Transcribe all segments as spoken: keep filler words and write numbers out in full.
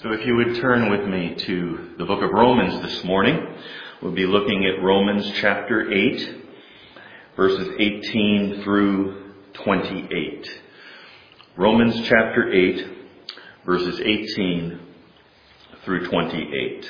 So if you would turn with me to the book of Romans this morning, we'll be looking at Romans chapter eight, verses eighteen through twenty-eight. Romans chapter eight, verses eighteen through twenty-eight.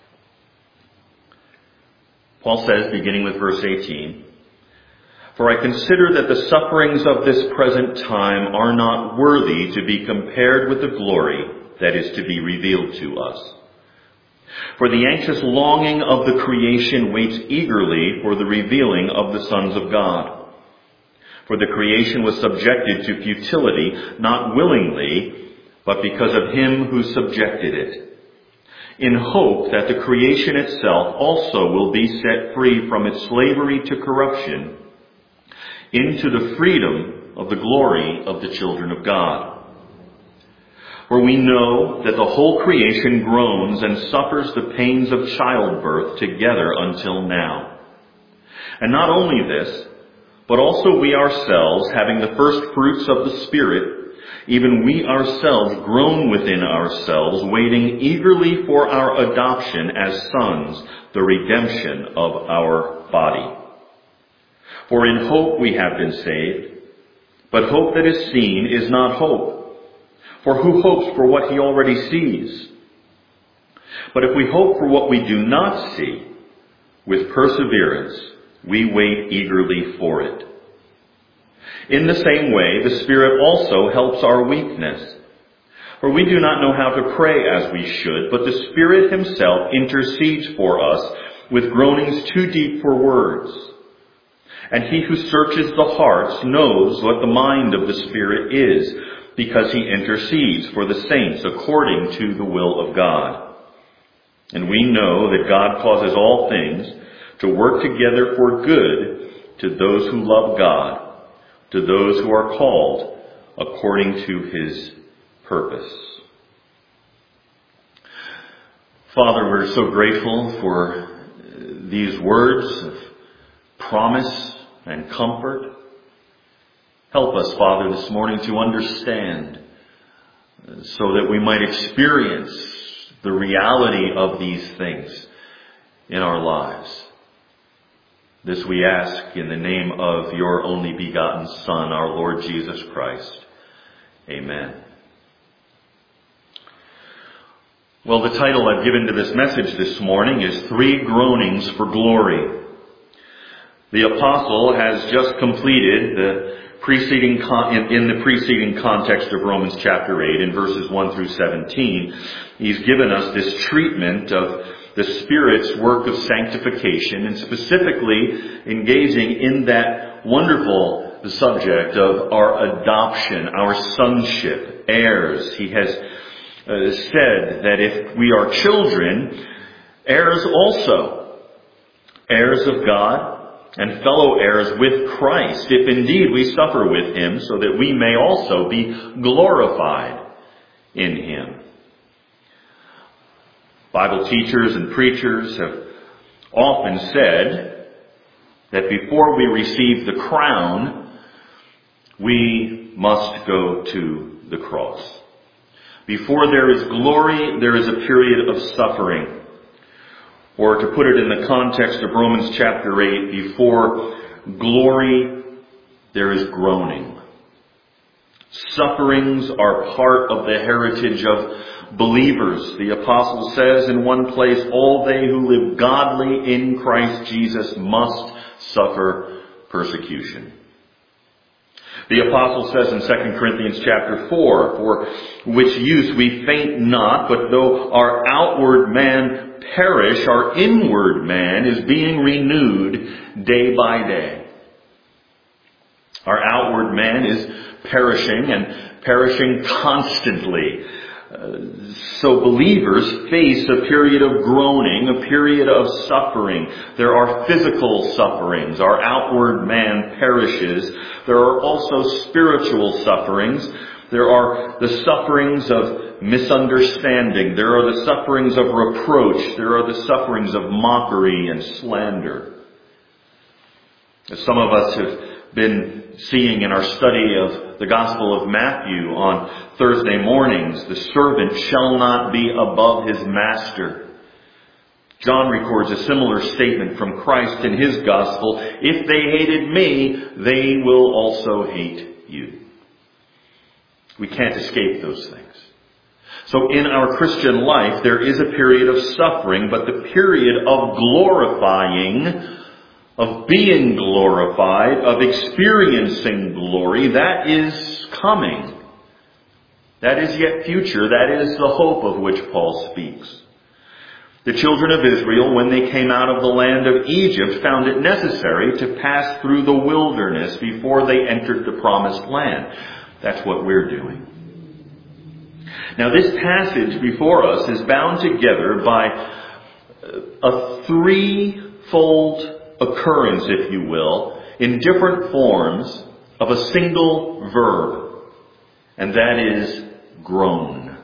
Paul says, beginning with verse eighteen, "For I consider that the sufferings of this present time are not worthy to be compared with the glory that is to be revealed to us. For the anxious longing of the creation waits eagerly for the revealing of the sons of God. For the creation was subjected to futility, not willingly, but because of him who subjected it, in hope that the creation itself also will be set free from its slavery to corruption into the freedom of the glory of the children of God. For we know that the whole creation groans and suffers the pains of childbirth together until now. And not only this, but also we ourselves, having the first fruits of the Spirit, even we ourselves groan within ourselves, waiting eagerly for our adoption as sons, the redemption of our body. For in hope we have been saved, but hope that is seen is not hope. For who hopes for what he already sees? But if we hope for what we do not see, with perseverance we wait eagerly for it. In the same way, the Spirit also helps our weakness. For we do not know how to pray as we should, but the Spirit himself intercedes for us with groanings too deep for words. And he who searches the hearts knows what the mind of the Spirit is, because he intercedes for the saints according to the will of God. And we know that God causes all things to work together for good to those who love God, to those who are called according to his purpose." Father, we're so grateful for these words of promise and comfort. Help us, Father, this morning to understand so that we might experience the reality of these things in our lives. This we ask in the name of your only begotten Son, our Lord Jesus Christ. Amen. Well, the title I've given to this message this morning is Three Groanings for Glory. The apostle has just completed the preceding con- in, in the preceding context of Romans chapter eight, in verses one through seventeen. He's given us this treatment of the Spirit's work of sanctification, and specifically engaging in that wonderful subject of our adoption, our sonship, heirs. He has uh, said that if we are children, heirs also, heirs of God, and fellow heirs with Christ, if indeed we suffer with him, so that we may also be glorified in him. Bible teachers and preachers have often said that before we receive the crown, we must go to the cross. Before there is glory, there is a period of suffering. Or to put it in the context of Romans chapter eight, before glory, there is groaning. Sufferings are part of the heritage of believers. The apostle says in one place, all they who live godly in Christ Jesus must suffer persecution. The apostle says in Second Corinthians chapter four, "For which use we faint not, but though our outward man perish, our inward man is being renewed day by day." Our outward man is perishing, and perishing constantly. Uh, so believers face a period of groaning, a period of suffering. There are physical sufferings. Our outward man perishes. There are also spiritual sufferings. There are the sufferings of misunderstanding. There are the sufferings of reproach. There are the sufferings of mockery and slander. As some of us have been seeing in our study of the Gospel of Matthew on Thursday mornings, the servant shall not be above his master. John records a similar statement from Christ in his Gospel. If they hated me, they will also hate you. We can't escape those things. So in our Christian life, there is a period of suffering, but the period of glorifying, of being glorified, of experiencing glory, that is coming. That is yet future. That is the hope of which Paul speaks. The children of Israel, when they came out of the land of Egypt, found it necessary to pass through the wilderness before they entered the promised land. That's what we're doing. Now, this passage before us is bound together by a threefold occurrence, if you will, in different forms of a single verb, and that is groan.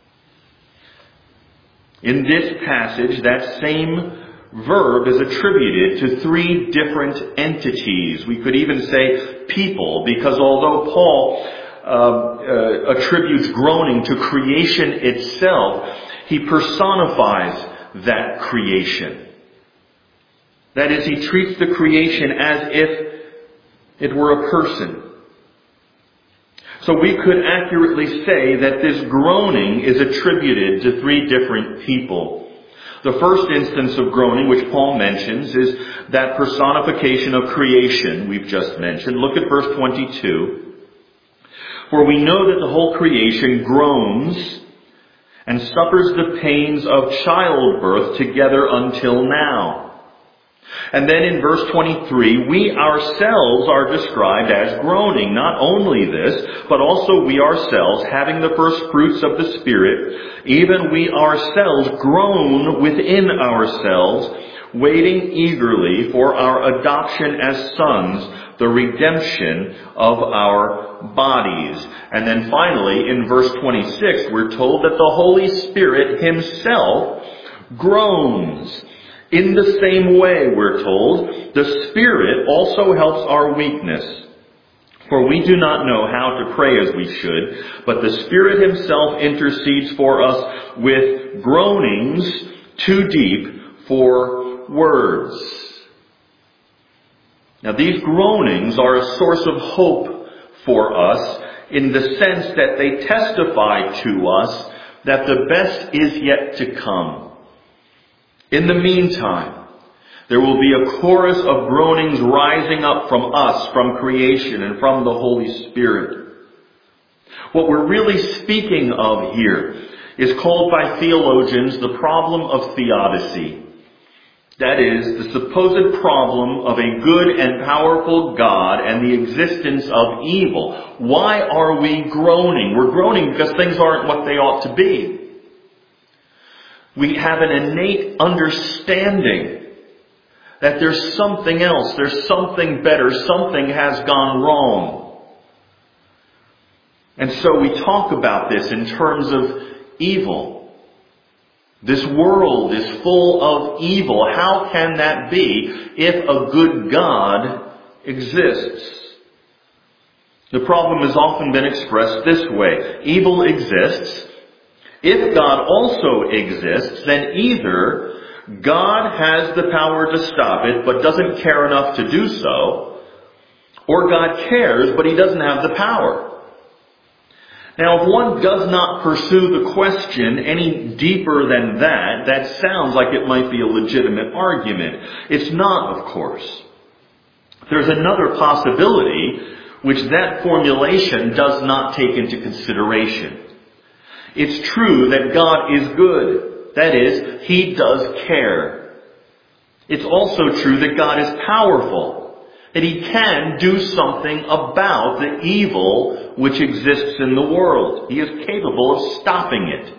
In this passage, that same verb is attributed to three different entities. We could even say people, because although Paul uh, uh, attributes groaning to creation itself, he personifies that creation. That is, he treats the creation as if it were a person. So we could accurately say that this groaning is attributed to three different people. The first instance of groaning, which Paul mentions, is that personification of creation we've just mentioned. Look at verse twenty-two. For we know that the whole creation groans and suffers the pains of childbirth together until now. And then in verse twenty-three, we ourselves are described as groaning. Not only this, but also we ourselves, having the first fruits of the Spirit, even we ourselves groan within ourselves, waiting eagerly for our adoption as sons, the redemption of our bodies. And then finally, in verse twenty-six, we're told that the Holy Spirit himself groans. In the same way, we're told, the Spirit also helps our weakness. For we do not know how to pray as we should, but the Spirit himself intercedes for us with groanings too deep for words. Now, these groanings are a source of hope for us in the sense that they testify to us that the best is yet to come. In the meantime, there will be a chorus of groanings rising up from us, from creation, and from the Holy Spirit. What we're really speaking of here is called by theologians the problem of theodicy. That is, the supposed problem of a good and powerful God and the existence of evil. Why are we groaning? We're groaning because things aren't what they ought to be. We have an innate understanding that there's something else, there's something better, something has gone wrong. And so we talk about this in terms of evil. This world is full of evil. How can that be if a good God exists? The problem has often been expressed this way. Evil exists. If God also exists, then either God has the power to stop it but doesn't care enough to do so, or God cares but he doesn't have the power. Now, if one does not pursue the question any deeper than that, that sounds like it might be a legitimate argument. It's not, of course. There's another possibility which that formulation does not take into consideration. It's true that God is good. That is, he does care. It's also true that God is powerful, that he can do something about the evil which exists in the world. He is capable of stopping it.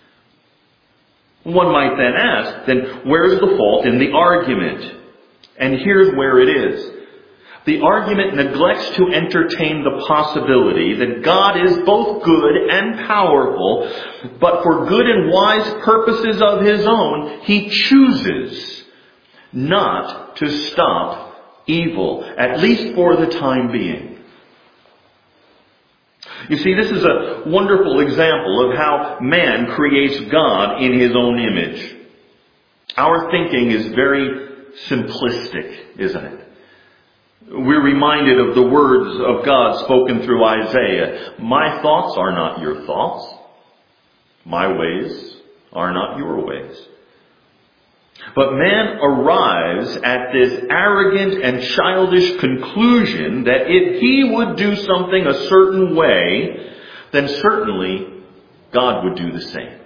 One might then ask, then where's the fault in the argument? And here's where it is. The argument neglects to entertain the possibility that God is both good and powerful, but for good and wise purposes of his own, he chooses not to stop evil, at least for the time being. You see, this is a wonderful example of how man creates God in his own image. Our thinking is very simplistic, isn't it? We're reminded of the words of God spoken through Isaiah. My thoughts are not your thoughts. My ways are not your ways. But man arrives at this arrogant and childish conclusion that if he would do something a certain way, then certainly God would do the same.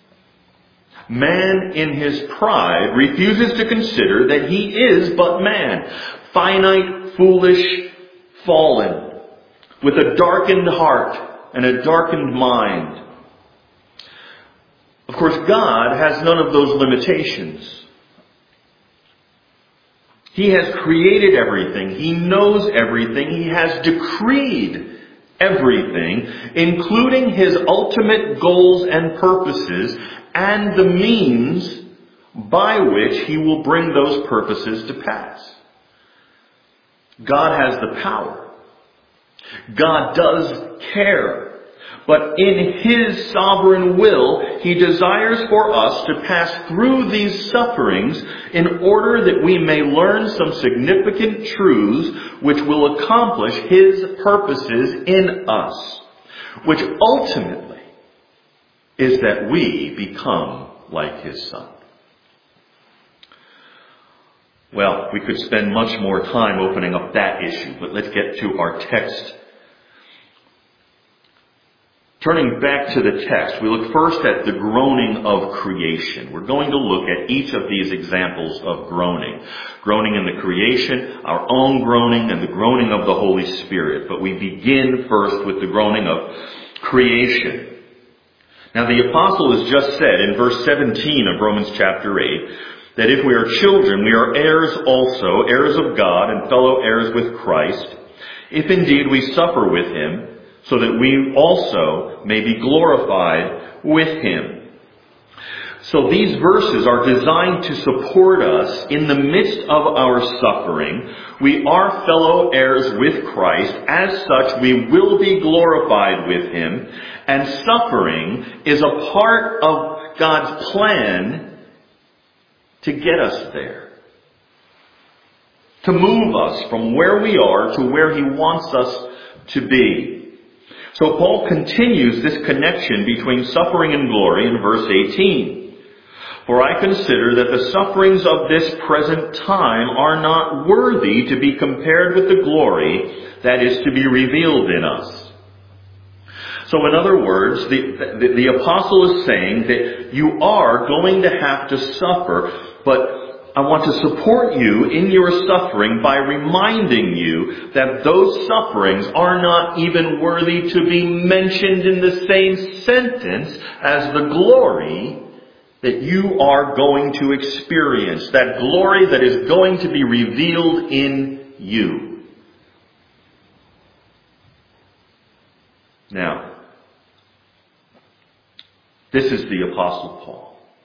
Man in his pride refuses to consider that he is but man, finite, foolish, fallen, with a darkened heart and a darkened mind. Of course, God has none of those limitations. He has created everything. He knows everything. He has decreed everything, including his ultimate goals and purposes and the means by which he will bring those purposes to pass. God has the power. God does care. But in his sovereign will, he desires for us to pass through these sufferings in order that we may learn some significant truths which will accomplish his purposes in us, which ultimately is that we become like his Son. Well, we could spend much more time opening up that issue, but let's get to our text. Turning back to the text, we look first at the groaning of creation. We're going to look at each of these examples of groaning. Groaning in the creation, our own groaning, and the groaning of the Holy Spirit. But we begin first with the groaning of creation. Now the apostle has just said in verse seventeen of Romans chapter eight, that if we are children, we are heirs also, heirs of God and fellow heirs with Christ, if indeed we suffer with him, so that we also may be glorified with him. So these verses are designed to support us in the midst of our suffering. We are fellow heirs with Christ. As such, we will be glorified with him. And suffering is a part of God's plan to get us there. To move us from where we are to where he wants us to be. So Paul continues this connection between suffering and glory in verse eighteen. For I consider that the sufferings of this present time are not worthy to be compared with the glory that is to be revealed in us. So in other words, the, the, the apostle is saying that you are going to have to suffer, but I want to support you in your suffering by reminding you that those sufferings are not even worthy to be mentioned in the same sentence as the glory that you are going to experience. That glory that is going to be revealed in you. Now, this is the Apostle Paul.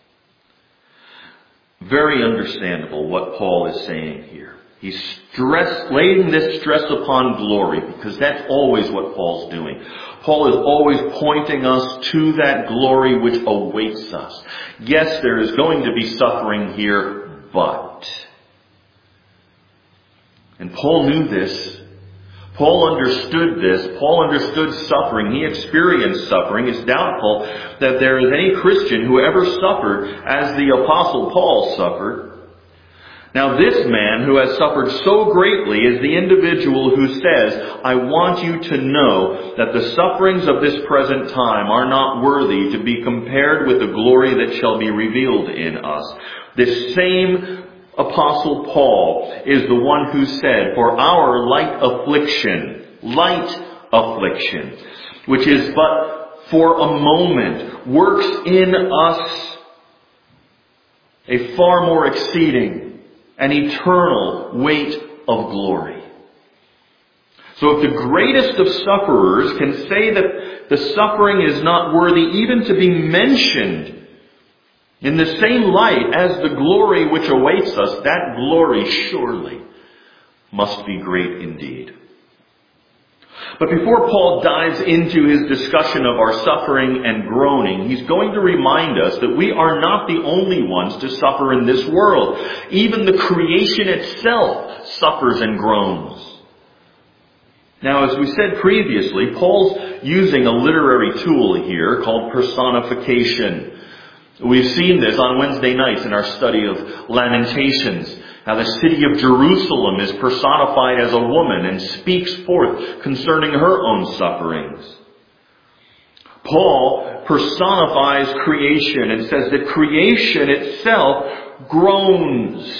Very understandable what Paul is saying here. He's stress, laying this stress upon glory, because that's always what Paul's doing. Paul is always pointing us to that glory which awaits us. Yes, there is going to be suffering here, but... And Paul knew this. Paul understood this. Paul understood suffering. He experienced suffering. It's doubtful that there is any Christian who ever suffered as the Apostle Paul suffered. Now this man who has suffered so greatly is the individual who says, I want you to know that the sufferings of this present time are not worthy to be compared with the glory that shall be revealed in us. This same Apostle Paul is the one who said, for our light affliction, light affliction, which is but for a moment, works in us a far more exceeding and eternal weight of glory. So if the greatest of sufferers can say that the suffering is not worthy even to be mentioned in the same light as the glory which awaits us, that glory surely must be great indeed. But before Paul dives into his discussion of our suffering and groaning, he's going to remind us that we are not the only ones to suffer in this world. Even the creation itself suffers and groans. Now, as we said previously, Paul's using a literary tool here called personification. We've seen this on Wednesday nights in our study of Lamentations, how the city of Jerusalem is personified as a woman and speaks forth concerning her own sufferings. Paul personifies creation and says that creation itself groans.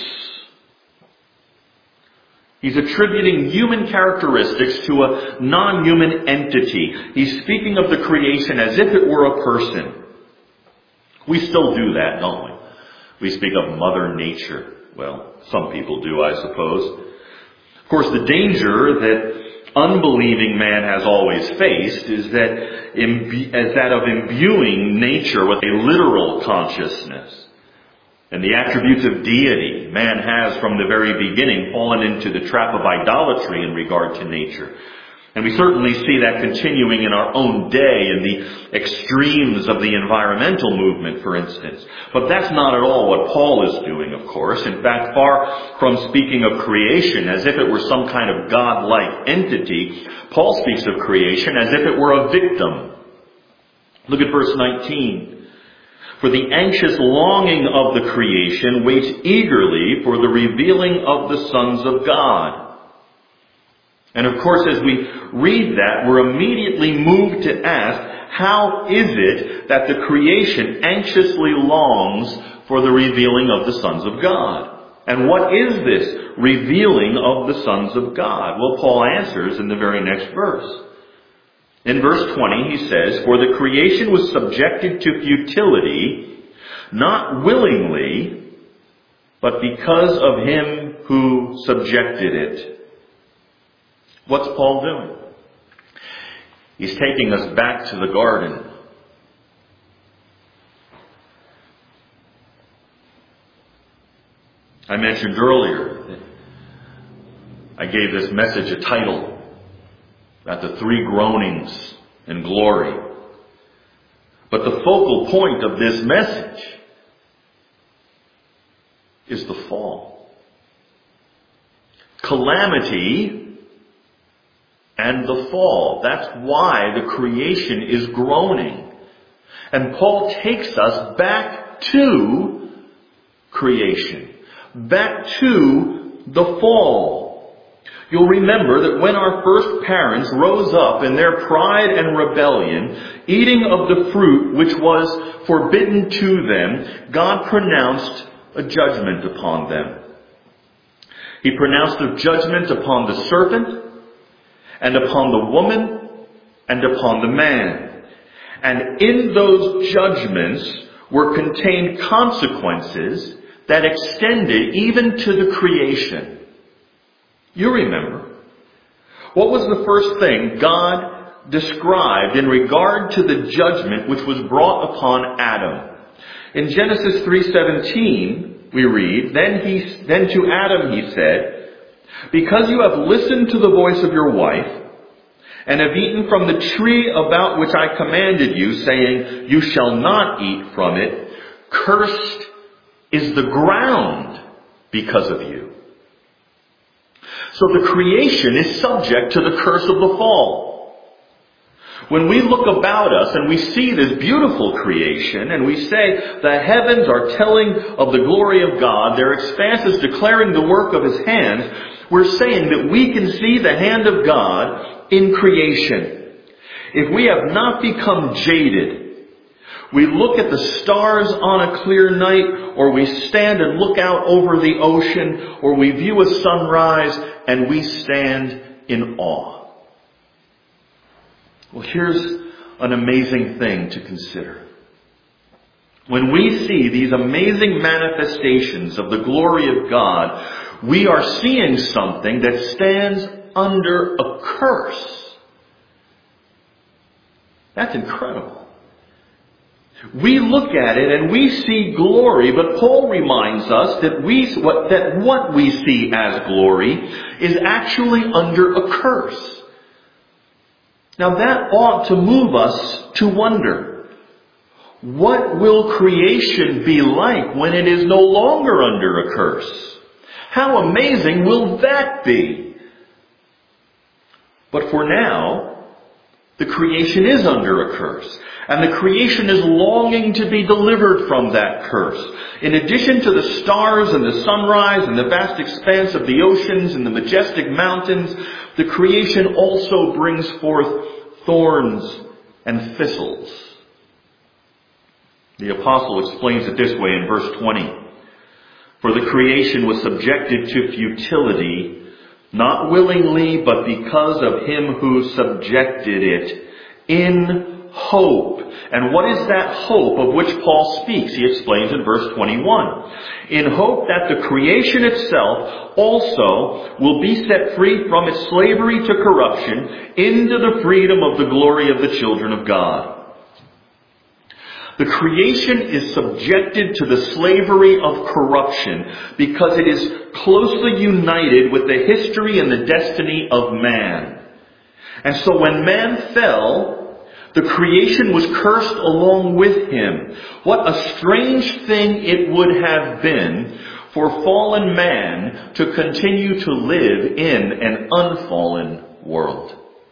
He's attributing human characteristics to a non-human entity. He's speaking of the creation as if it were a person. We still do that, don't we? We speak of Mother Nature. Well, some people do, I suppose. Of course, the danger that unbelieving man has always faced is that, is that of imbuing nature with a literal consciousness. And the attributes of deity, man has from the very beginning fallen into the trap of idolatry in regard to nature. And we certainly see that continuing in our own day in the extremes of the environmental movement, for instance. But that's not at all what Paul is doing, of course. In fact, far from speaking of creation as if it were some kind of God-like entity, Paul speaks of creation as if it were a victim. Look at verse nineteen. For the anxious longing of the creation waits eagerly for the revealing of the sons of God. And of course, as we read that, we're immediately moved to ask, how is it that the creation anxiously longs for the revealing of the sons of God? And what is this revealing of the sons of God? Well, Paul answers in the very next verse. In verse twenty, he says, For the creation was subjected to futility, not willingly, but because of him who subjected it. What's Paul doing? He's taking us back to the garden. I mentioned earlier that I gave this message a title, at the three groanings in glory. But the focal point of this message is the fall. Calamity and the fall. That's why the creation is groaning. And Paul takes us back to creation. Back to the fall. You'll remember that when our first parents rose up in their pride and rebellion, eating of the fruit which was forbidden to them, God pronounced a judgment upon them. He pronounced a judgment upon the serpent, and upon the woman, and upon the man. And in those judgments were contained consequences that extended even to the creation. You remember. What was the first thing God described in regard to the judgment which was brought upon Adam? In Genesis three seventeen, we read, Then he, then to Adam he said, Because you have listened to the voice of your wife, and have eaten from the tree about which I commanded you, saying, You shall not eat from it, cursed is the ground because of you. So the creation is subject to the curse of the fall. When we look about us and we see this beautiful creation and we say the heavens are telling of the glory of God, their expanse is declaring the work of His hands, we're saying that we can see the hand of God in creation. If we have not become jaded, we look at the stars on a clear night, or we stand and look out over the ocean, or we view a sunrise and we stand in awe. Well, here's an amazing thing to consider. When we see these amazing manifestations of the glory of God, we are seeing something that stands under a curse. That's incredible. We look at it and we see glory, but Paul reminds us that we what, that what we see as glory is actually under a curse. Now that ought to move us to wonder, what will creation be like when it is no longer under a curse? How amazing will that be? But for now, the creation is under a curse. And the creation is longing to be delivered from that curse. In addition to the stars and the sunrise and the vast expanse of the oceans and the majestic mountains, the creation also brings forth thorns and thistles. The apostle explains it this way in verse twenty. For the creation was subjected to futility, not willingly, but because of him who subjected it, in hope. And what is that hope of which Paul speaks? He explains in verse twenty-one. In hope that the creation itself also will be set free from its slavery to corruption into the freedom of the glory of the children of God. The creation is subjected to the slavery of corruption because it is closely united with the history and the destiny of man. And so when man fell, the creation was cursed along with him. What a strange thing it would have been for fallen man to continue to live in an unfallen world.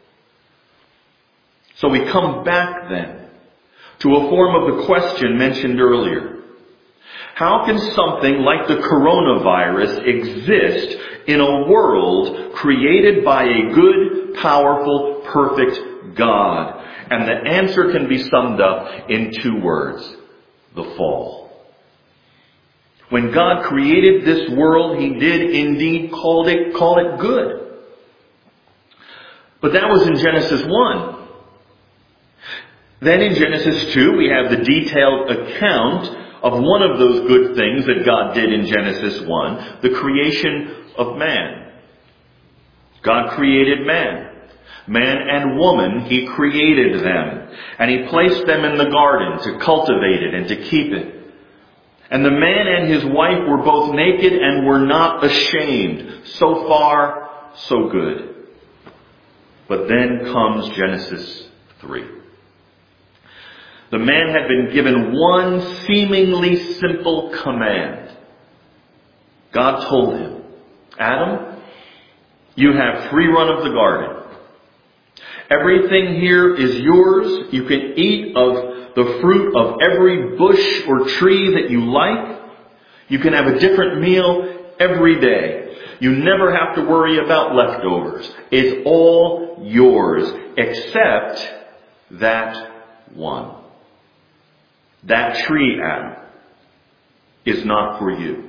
So we come back then to a form of the question mentioned earlier. How can something like the coronavirus exist in a world created by a good, powerful, perfect God? And the answer can be summed up in two words: the fall. When God created this world, He did indeed call it, call it good. But that was in Genesis one. Then in Genesis two, we have the detailed account of one of those good things that God did in Genesis one, the creation of man. God created man. Man and woman, He created them. And He placed them in the garden to cultivate it and to keep it. And the man and his wife were both naked and were not ashamed. So far, so good. But then comes Genesis three. The man had been given one seemingly simple command. God told him, Adam, you have free run of the garden. Everything here is yours. You can eat of the fruit of every bush or tree that you like. You can have a different meal every day. You never have to worry about leftovers. It's all yours, except that one. That tree, Adam, is not for you.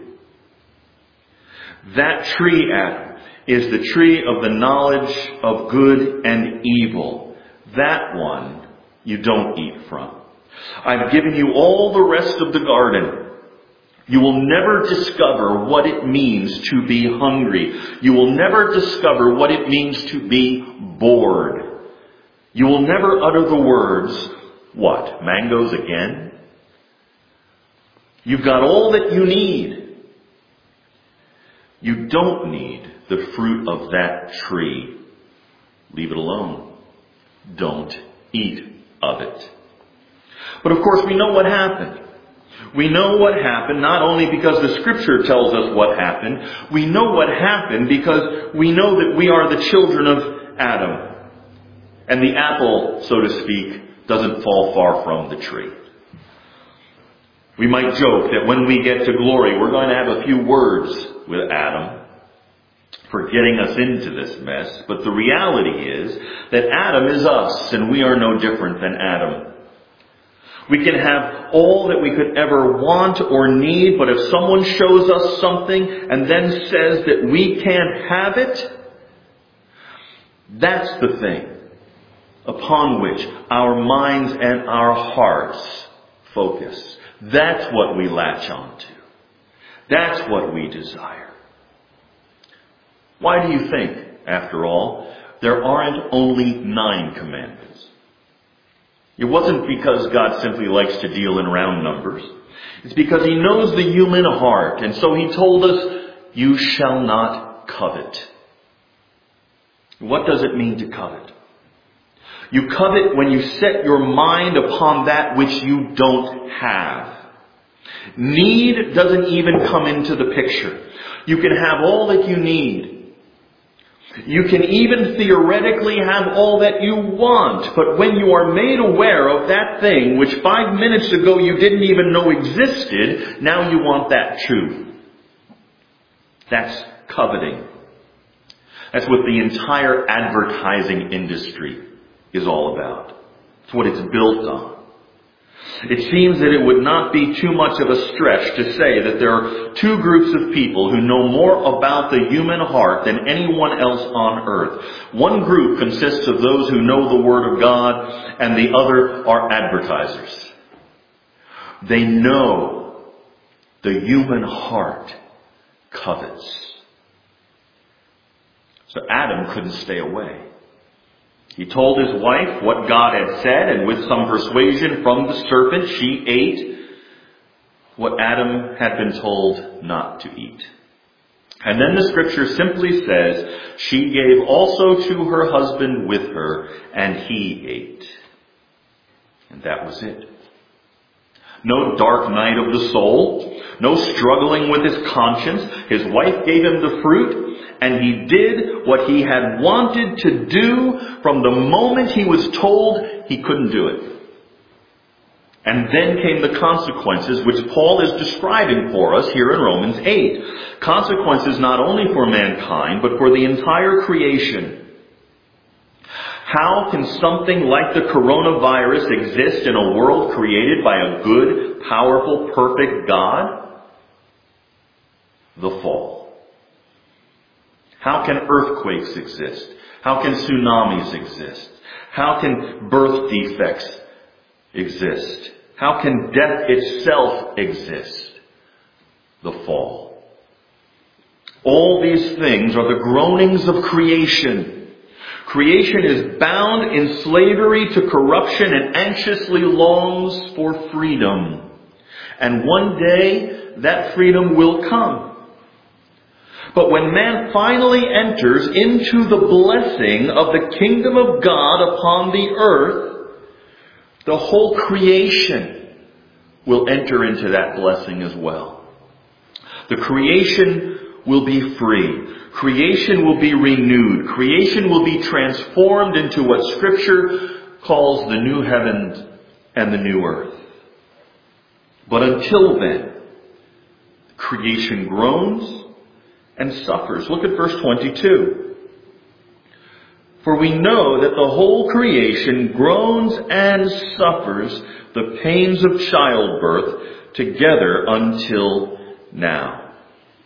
That tree, Adam, is the tree of the knowledge of good and evil. That one you don't eat from. I've given you all the rest of the garden. You will never discover what it means to be hungry. You will never discover what it means to be bored. You will never utter the words, what, mangoes again? You've got all that you need. You don't need the fruit of that tree. Leave it alone. Don't eat of it. But of course we know what happened. We know what happened not only because the Scripture tells us what happened. We know what happened because we know that we are the children of Adam. And the apple, so to speak, doesn't fall far from the tree. We might joke that when we get to glory, we're going to have a few words with Adam for getting us into this mess. But the reality is that Adam is us, and we are no different than Adam. We can have all that we could ever want or need, but if someone shows us something and then says that we can't have it, that's the thing upon which our minds and our hearts focus. That's what we latch on to. That's what we desire. Why do you think, after all, there aren't only nine commandments? It wasn't because God simply likes to deal in round numbers. It's because He knows the human heart. And so He told us, you shall not covet. What does it mean to covet? You covet when you set your mind upon that which you don't have. Need doesn't even come into the picture. You can have all that you need. You can even theoretically have all that you want. But when you are made aware of that thing which five minutes ago you didn't even know existed, now you want that too. That's coveting. That's what the entire advertising industry is all about. It's what it's built on. It seems that it would not be too much of a stretch to say that there are two groups of people who know more about the human heart than anyone else on earth. One group consists of those who know the Word of God, and the other are advertisers. They know the human heart covets. So Adam couldn't stay away. He told his wife what God had said, and with some persuasion from the serpent, she ate what Adam had been told not to eat. And then the scripture simply says, she gave also to her husband with her, and he ate. And that was it. No dark night of the soul, no struggling with his conscience. His wife gave him the fruit, and he did what he had wanted to do from the moment he was told he couldn't do it. And then came the consequences, which Paul is describing for us here in Romans eight. Consequences not only for mankind, but for the entire creation. How can something like the coronavirus exist in a world created by a good, powerful, perfect God? The fall. How can earthquakes exist? How can tsunamis exist? How can birth defects exist? How can death itself exist? The fall. All these things are the groanings of creation. Creation is bound in slavery to corruption and anxiously longs for freedom. And one day that freedom will come. But when man finally enters into the blessing of the kingdom of God upon the earth, the whole creation will enter into that blessing as well. The creation will be free. Creation will be renewed. Creation will be transformed into what Scripture calls the new heavens and the new earth. But until then, creation groans and suffers. Look at verse twenty-two. For we know that the whole creation groans and suffers the pains of childbirth together until now.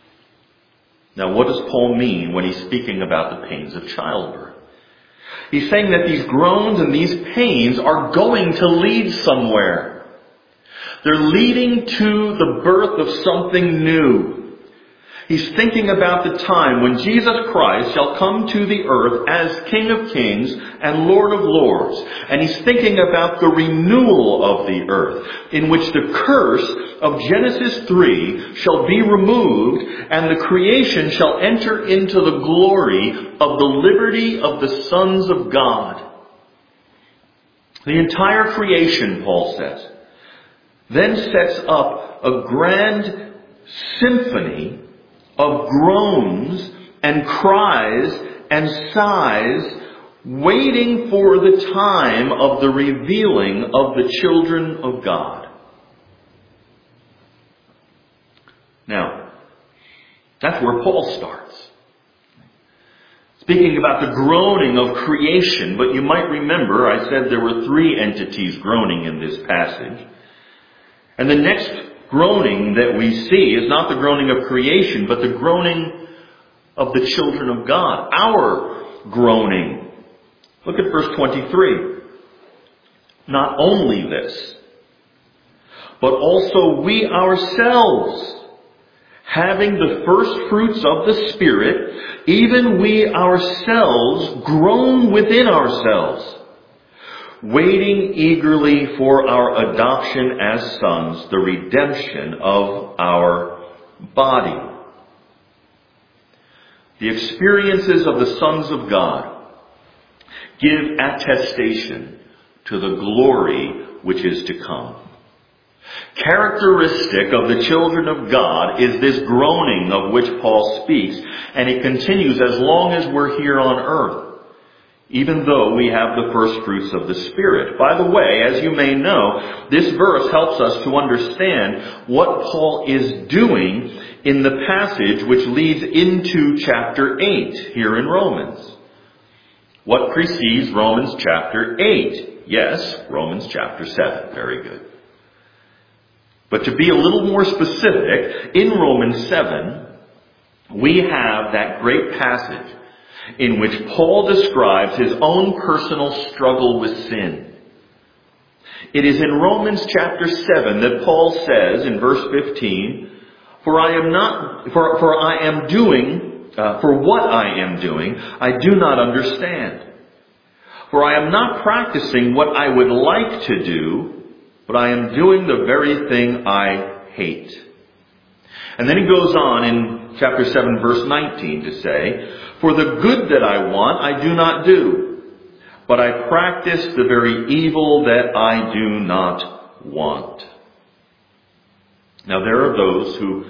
Now, what does Paul mean when he's speaking about the pains of childbirth? He's saying that these groans and these pains are going to lead somewhere. They're leading to the birth of something new. He's thinking about the time when Jesus Christ shall come to the earth as King of Kings and Lord of Lords. And he's thinking about the renewal of the earth, in which the curse of Genesis three shall be removed, and the creation shall enter into the glory of the liberty of the sons of God. The entire creation, Paul says, then sets up a grand symphony of groans and cries and sighs, waiting for the time of the revealing of the children of God. Now, that's where Paul starts. Speaking about the groaning of creation, but you might remember I said there were three entities groaning in this passage. And the next groaning that we see is not the groaning of creation, but the groaning of the children of God. Our groaning. Look at verse twenty-three. Not only this, but also we ourselves, having the first fruits of the Spirit, even we ourselves groan within ourselves, waiting eagerly for our adoption as sons, the redemption of our body. The experiences of the sons of God give attestation to the glory which is to come. Characteristic of the children of God is this groaning of which Paul speaks, and it continues as long as we're here on earth, even though we have the first fruits of the Spirit. By the way, as you may know, this verse helps us to understand what Paul is doing in the passage which leads into chapter eight here in Romans. What precedes Romans chapter eight? Yes, Romans chapter seven. Very good. But to be a little more specific, in Romans seven, we have that great passage in which Paul describes his own personal struggle with sin. It is in Romans chapter seven that Paul says in verse fifteen, For I am not, for, for I am doing, uh, for what I am doing, I do not understand. For I am not practicing what I would like to do, but I am doing the very thing I hate. And then he goes on in chapter seven, verse nineteen to say, For the good that I want, I do not do, but I practice the very evil that I do not want. Now there are those who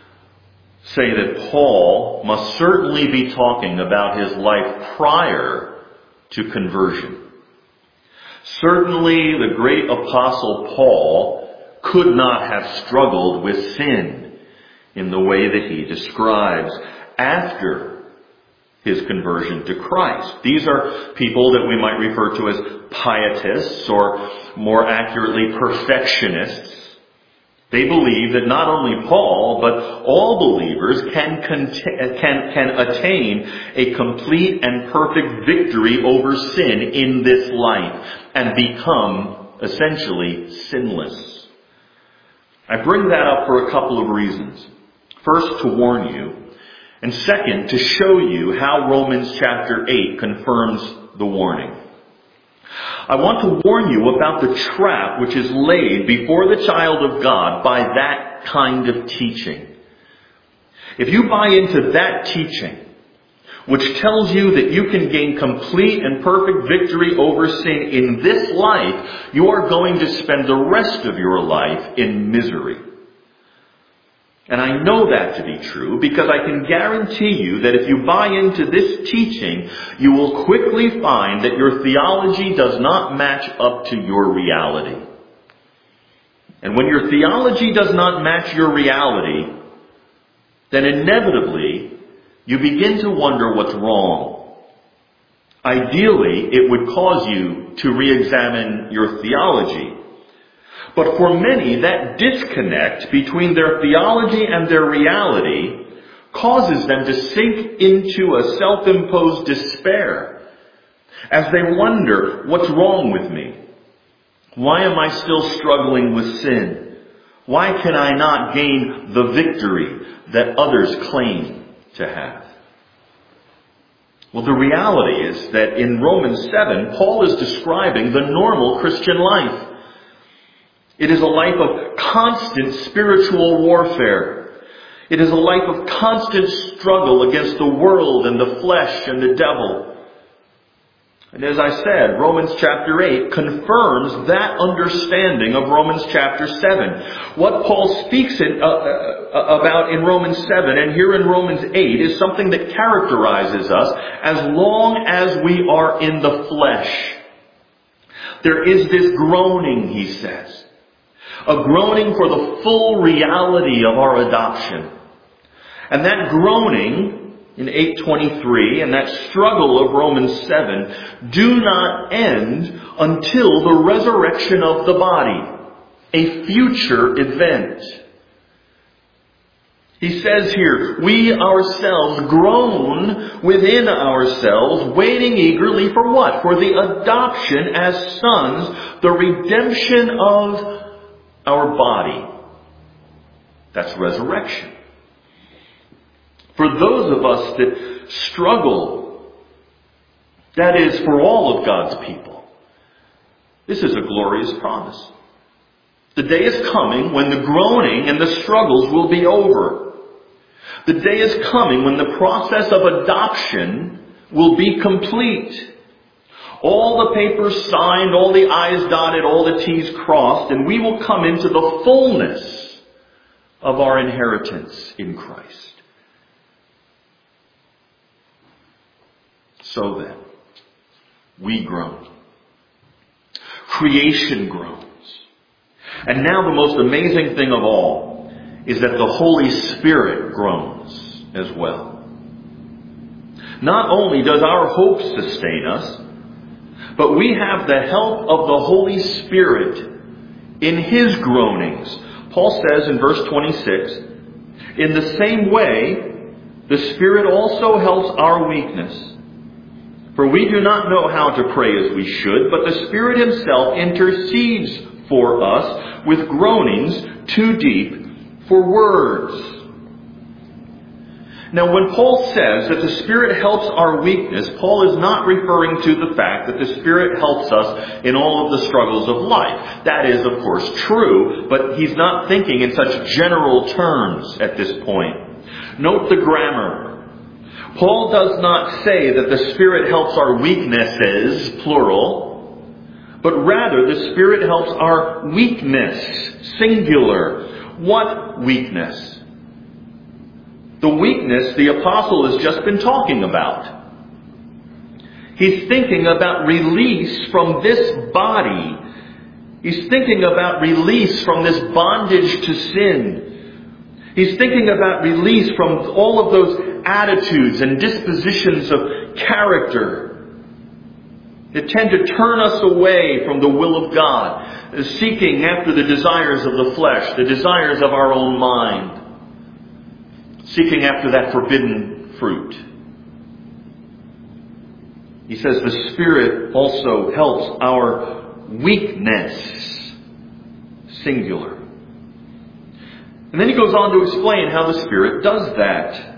say that Paul must certainly be talking about his life prior to conversion. Certainly the great apostle Paul could not have struggled with sin in the way that he describes after his conversion to Christ. These are people that we might refer to as pietists, or more accurately, perfectionists. They believe that not only Paul, but all believers can, cont- can, can attain a complete and perfect victory over sin in this life and become essentially sinless. I bring that up for a couple of reasons. First, to warn you, and second, to show you how Romans chapter eight confirms the warning. I want to warn you about the trap which is laid before the child of God by that kind of teaching. If you buy into that teaching, which tells you that you can gain complete and perfect victory over sin in this life, you are going to spend the rest of your life in misery. And I know that to be true because I can guarantee you that if you buy into this teaching, you will quickly find that your theology does not match up to your reality. And when your theology does not match your reality, then inevitably you begin to wonder what's wrong. Ideally, it would cause you to re-examine your theology. But for many, that disconnect between their theology and their reality causes them to sink into a self-imposed despair as they wonder, what's wrong with me? Why am I still struggling with sin? Why can I not gain the victory that others claim to have? Well, the reality is that in Romans seven, Paul is describing the normal Christian life. It is a life of constant spiritual warfare. It is a life of constant struggle against the world and the flesh and the devil. And as I said, Romans chapter eight confirms that understanding of Romans chapter seven. What Paul speaks in, uh, uh, about in Romans seven and here in Romans eight is something that characterizes us as long as we are in the flesh. There is this groaning, he says. A groaning for the full reality of our adoption. And that groaning in eight twenty-three and that struggle of Romans seven do not end until the resurrection of the body, a future event. He says here, we ourselves groan within ourselves, waiting eagerly for what? For the adoption as sons, the redemption of our body. That's resurrection. For those of us that struggle, that is for all of God's people, this is a glorious promise. The day is coming when the groaning and the struggles will be over. The day is coming when the process of adoption will be complete. All the papers signed, all the I's dotted, all the T's crossed, and we will come into the fullness of our inheritance in Christ. So then, we groan. Creation groans. And now the most amazing thing of all is that the Holy Spirit groans as well. Not only does our hope sustain us, but we have the help of the Holy Spirit in His groanings. Paul says in verse twenty-six, in the same way, the Spirit also helps our weakness. For we do not know how to pray as we should, but the Spirit Himself intercedes for us with groanings too deep for words. Now, when Paul says that the Spirit helps our weakness, Paul is not referring to the fact that the Spirit helps us in all of the struggles of life. That is, of course, true, but he's not thinking in such general terms at this point. Note the grammar. Paul does not say that the Spirit helps our weaknesses, plural, but rather the Spirit helps our weakness, singular. What weakness? The weakness the apostle has just been talking about. He's thinking about release from this body. He's thinking about release from this bondage to sin. He's thinking about release from all of those attitudes and dispositions of character that tend to turn us away from the will of God, seeking after the desires of the flesh, the desires of our own mind. Seeking after that forbidden fruit. He says the Spirit also helps our weakness, singular. And then he goes on to explain how the Spirit does that.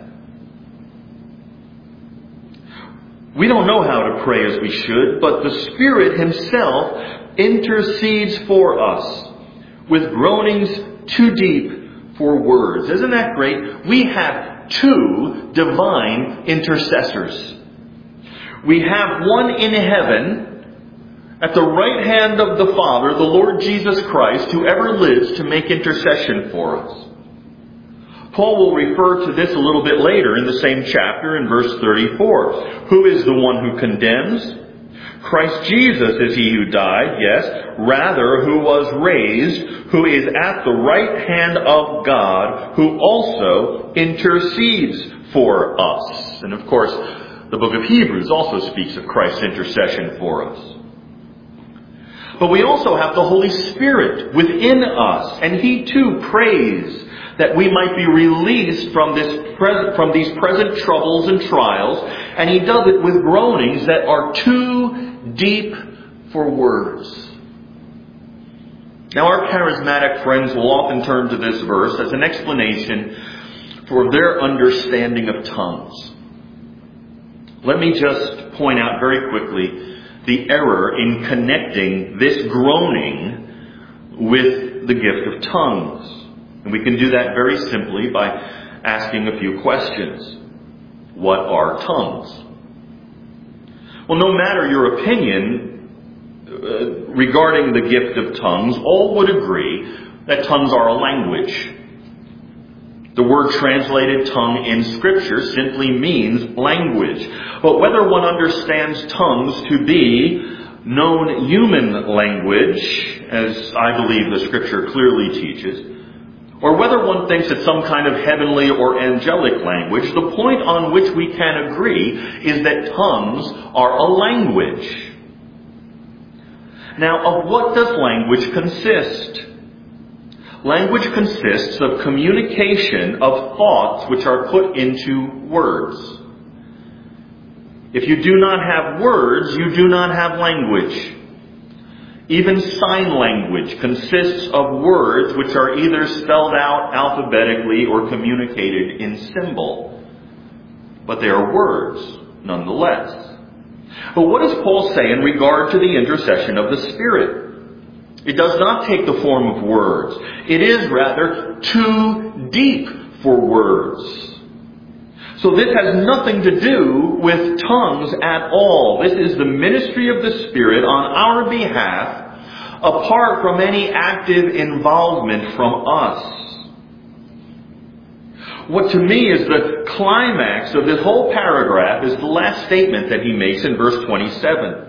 We don't know how to pray as we should, but the Spirit Himself intercedes for us with groanings too deep for words. Isn't that great? We have two divine intercessors. We have one in heaven at the right hand of the Father, the Lord Jesus Christ, who ever lives to make intercession for us. Paul will refer to this a little bit later in the same chapter in verse thirty-four. Who is the one who condemns? Christ Jesus is He who died, yes, rather who was raised, who is at the right hand of God, who also intercedes for us. And of course, the book of Hebrews also speaks of Christ's intercession for us. But we also have the Holy Spirit within us, and He too prays that we might be released from this present, from these present troubles and trials, and He does it with groanings that are too deep for words. Now, our charismatic friends will often turn to this verse as an explanation for their understanding of tongues. Let me just point out very quickly the error in connecting this groaning with the gift of tongues. And we can do that very simply by asking a few questions. What are tongues? Well, no matter your opinion uh, regarding the gift of tongues, all would agree that tongues are a language. The word translated tongue in Scripture simply means language. But whether one understands tongues to be known human language, as I believe the Scripture clearly teaches, or whether one thinks it's some kind of heavenly or angelic language, the point on which we can agree is that tongues are a language. Now, of what does language consist? Language consists of communication of thoughts which are put into words. If you do not have words, you do not have language. Even sign language consists of words which are either spelled out alphabetically or communicated in symbol. But they are words, nonetheless. But what does Paul say in regard to the intercession of the Spirit? It does not take the form of words. It is rather too deep for words. So this has nothing to do with tongues at all. This is the ministry of the Spirit on our behalf, apart from any active involvement from us. What to me is the climax of this whole paragraph is the last statement that he makes in verse twenty-seven.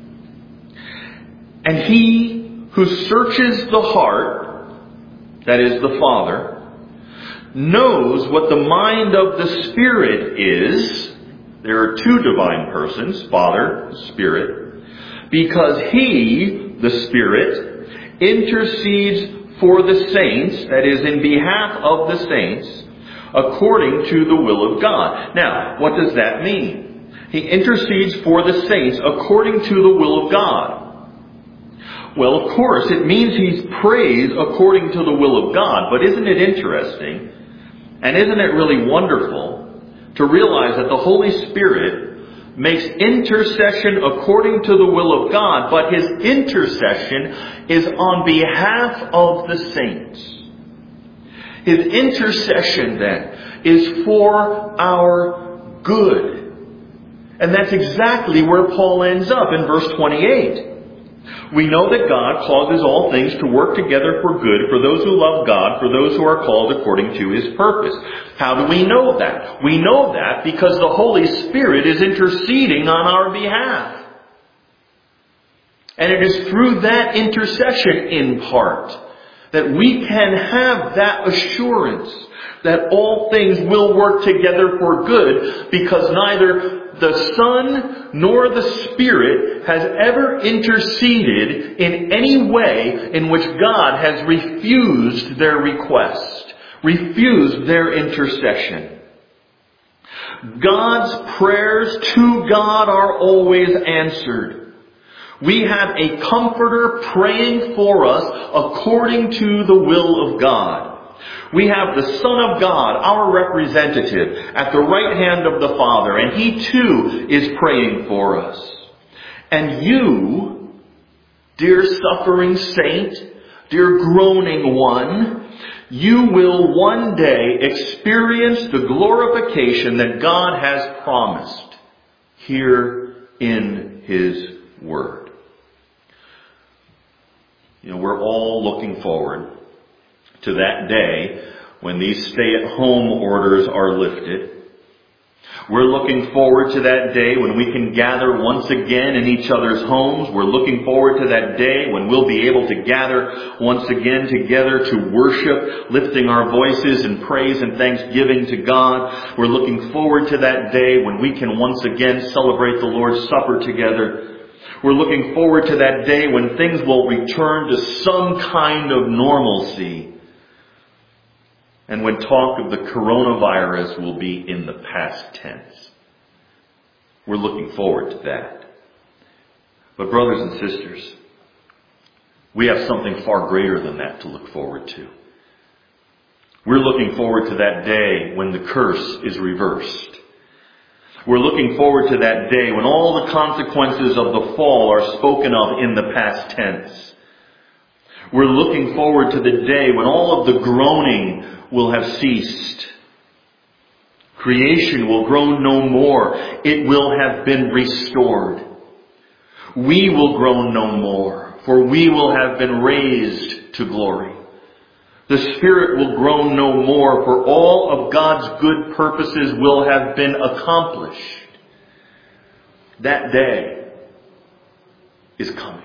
And he who searches the heart, that is the Father, knows what the mind of the Spirit is. There are two divine persons, Father, Spirit, because He, the Spirit, intercedes for the saints, that is, in behalf of the saints, according to the will of God. Now, what does that mean? He intercedes for the saints according to the will of God. Well, of course, it means He prays according to the will of God, but isn't it interesting? And isn't it really wonderful to realize that the Holy Spirit makes intercession according to the will of God, but His intercession is on behalf of the saints. His intercession, then, is for our good. And that's exactly where Paul ends up in verse twenty-eight. We know that God causes all things to work together for good for those who love God, for those who are called according to His purpose. How do we know that? We know that because the Holy Spirit is interceding on our behalf. And it is through that intercession, in part, that we can have that assurance that all things will work together for good, because neither the Son nor the Spirit has ever interceded in any way in which God has refused their request, refused their intercession. God's prayers to God are always answered. We have a Comforter praying for us according to the will of God. We have the Son of God, our representative, at the right hand of the Father, and He too is praying for us. And you, dear suffering saint, dear groaning one, you will one day experience the glorification that God has promised here in His Word. You know, we're all looking forward to that day when these stay-at-home orders are lifted. We're looking forward to that day when we can gather once again in each other's homes. We're looking forward to that day when we'll be able to gather once again together to worship, lifting our voices in praise and thanksgiving to God. We're looking forward to that day when we can once again celebrate the Lord's Supper together. We're looking forward to that day when things will return to some kind of normalcy. And when talk of the coronavirus will be in the past tense. We're looking forward to that. But brothers and sisters, we have something far greater than that to look forward to. We're looking forward to that day when the curse is reversed. We're looking forward to that day when all the consequences of the fall are spoken of in the past tense. We're looking forward to the day when all of the groaning will have ceased. Creation will groan no more. It will have been restored. We will groan no more, for we will have been raised to glory. The Spirit will groan no more, for all of God's good purposes will have been accomplished. That day is coming.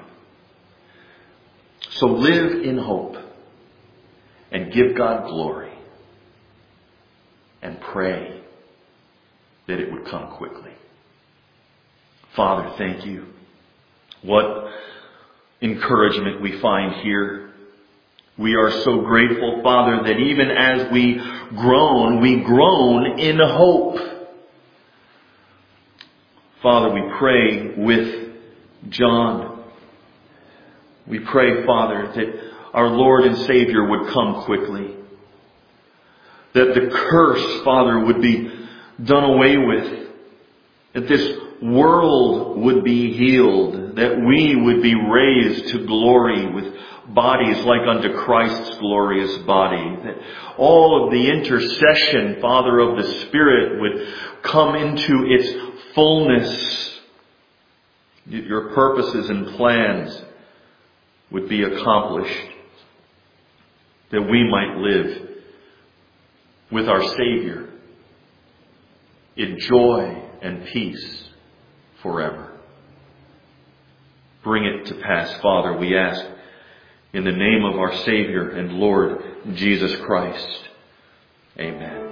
So live in hope and give God glory and pray that it would come quickly. Father, thank you. What encouragement we find here. We are so grateful, Father, that even as we groan, we groan in hope. Father, we pray with John. We pray, Father, that our Lord and Savior would come quickly. That the curse, Father, would be done away with. that this world would be healed, that we would be raised to glory with bodies like unto Christ's glorious body, that all of the intercession, Father, of the Spirit would come into its fullness, that your purposes and plans would be accomplished, that we might live with our Savior in joy and peace forever. Bring it to pass, Father, we ask, in the name of our Savior and Lord Jesus Christ. Amen.